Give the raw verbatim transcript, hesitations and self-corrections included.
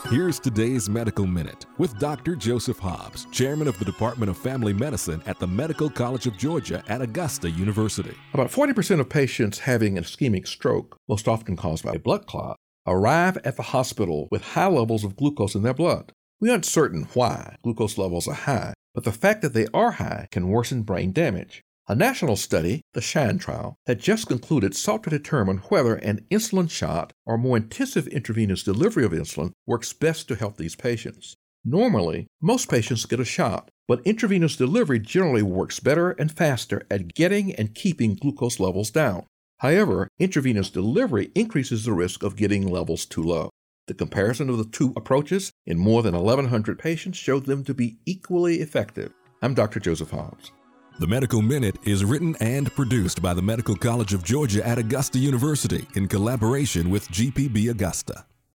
Here's today's Medical Minute with Doctor Joseph Hobbs, Chairman of the Department of Family Medicine at the Medical College of Georgia at Augusta University. About forty percent of patients having an ischemic stroke, most often caused by a blood clot, arrive at the hospital with high levels of glucose in their blood. We aren't certain why glucose levels are high, but the fact that they are high can worsen brain damage. A national study, the SHINE trial, had just concluded sought to determine whether an insulin shot or more intensive intravenous delivery of insulin works best to help these patients. Normally, most patients get a shot, but intravenous delivery generally works better and faster at getting and keeping glucose levels down. However, intravenous delivery increases the risk of getting levels too low. The comparison of the two approaches in more than eleven hundred patients showed them to be equally effective. I'm Doctor Joseph Hobbs. The Medical Minute is written and produced by the Medical College of Georgia at Augusta University in collaboration with G P B Augusta.